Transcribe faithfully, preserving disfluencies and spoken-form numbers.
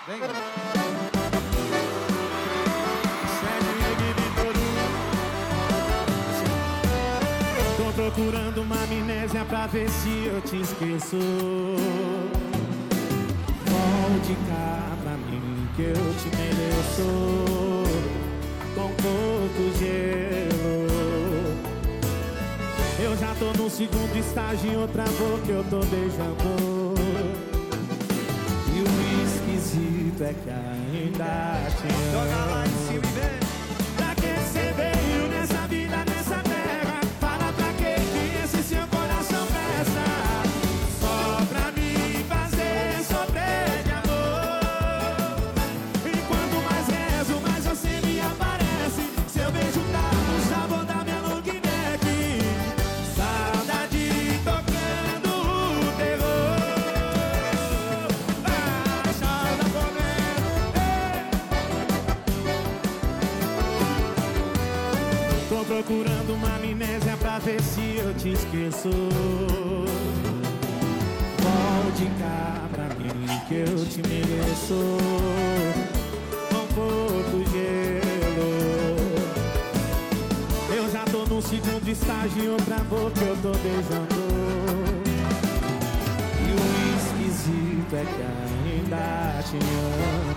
Vem. Tô procurando uma amnésia pra ver se eu te esqueço. Volte cá pra mim que eu te mereço, com pouco gelo. Eu já tô no segundo estágio, em outra boca eu tô beijando. E o esquisito é que ainda te amo. Joga lá em cima e vem. Pra que cê veio nessa vida, nessa terra? Fala pra que que esse seu coração presta? Só pra me fazer sofrer de amor. E quanto mais rezo, mais você me aparece. Seu beijo tá no sabor da minha long neck. Saudade tocando o terror. Vai, solta correndo. Tô procurando uma amnésia pra ver se eu te esqueço. Volte cá pra mim que eu te mereço, com pouco gelo. Eu já tô no segundo estágio, em outra boca eu tô beijando. E o esquisito é que ainda te amo.